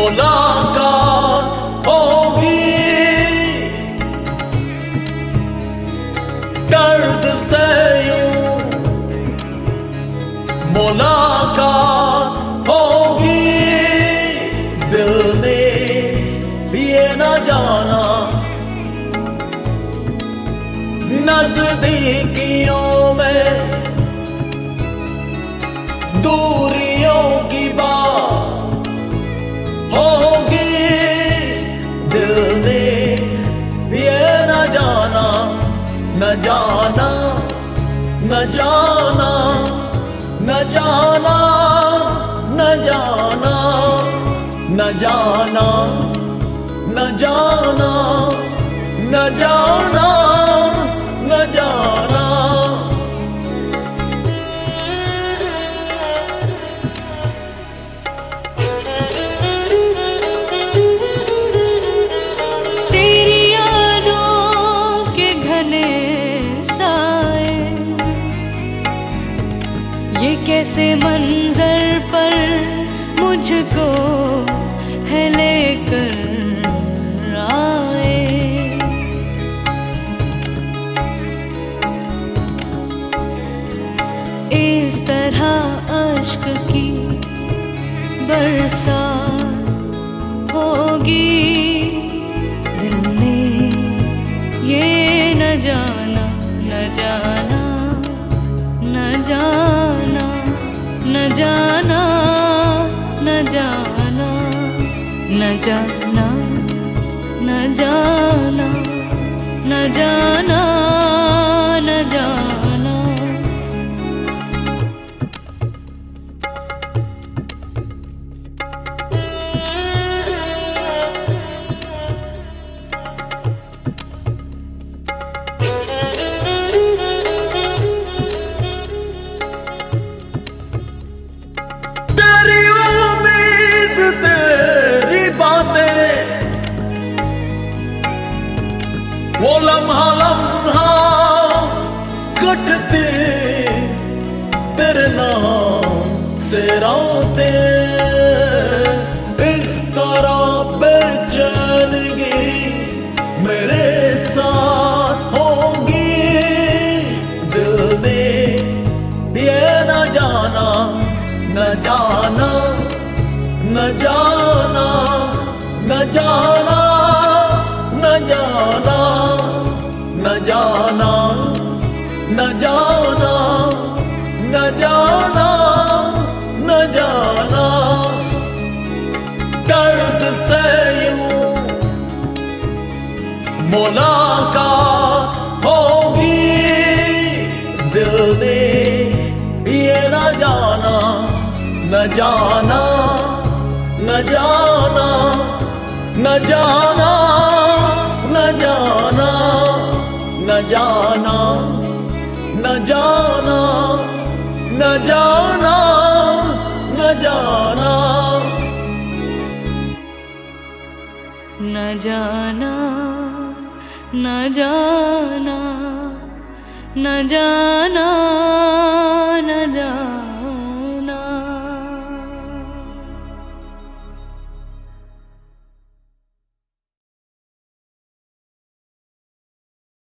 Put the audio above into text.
मुलाकात होगी, दर्द से यूं मुलाकात होगी। दिल ने ये न जाना नजदीकियों में दूरियों की बात होगी। दिल ने ये न जाना, न जाना, न जाना, न जाना, न जाना, न जाना, न जाना, न जाना, न जाना। तेरी यादों के घने साए ये कैसे मंजर पर मुझको है लेकर आए। इस तरह अश्क की बरसात होगी। दिल ने ये न जाना, न जाना, न जाना, न जाना, न जाना, न जाना, न जाना, न जाना, न जाना। तेरी उम्मीद तेरी बातें वो लम्हा लम्हा कटते तेरे नाम से रातें। इस तरह बेचैनगी मेरे साथ होगी। दिल ने ये न जाना, न जाना, न जाना, न जाना, न जाना, न जाना, न जाना, न जाना, न जाना। दर्द से यूं मुलाकात होगी। दिल ने ये न जाना, न जाना, न जाना, न जाना, न जाना, न जाना, न जाना, न जाना, न जाना, न जाना, न जाना, न जाना।